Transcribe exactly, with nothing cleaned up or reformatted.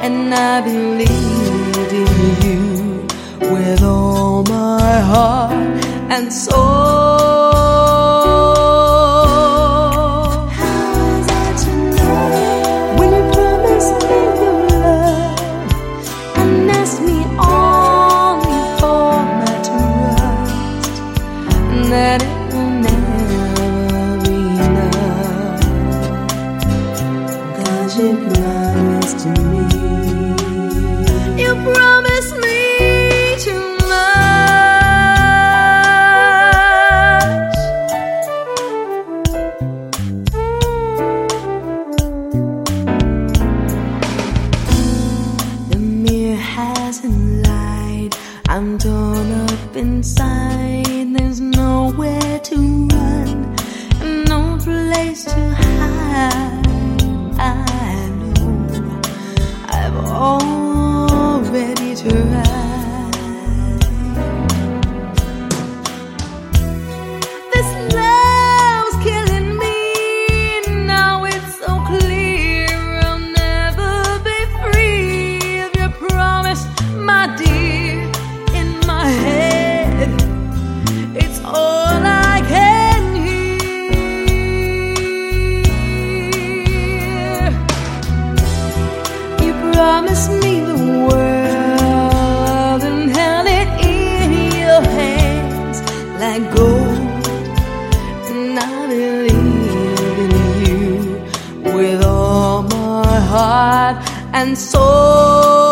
and I believed in you with all my heart and soul. That it will never be enough, 'cause you promised to me, you promised me too much. The mirror hasn't lied, I'm torn up inside. There's nowhere to run and no place to hide. I know I've already tried. This love's killing me. Now it's so clear I'll never be free of your promise, my dear, in my head. It's all I can hear. You promised me the world and held it in your hands like gold, and I believe in you with all my heart and soul.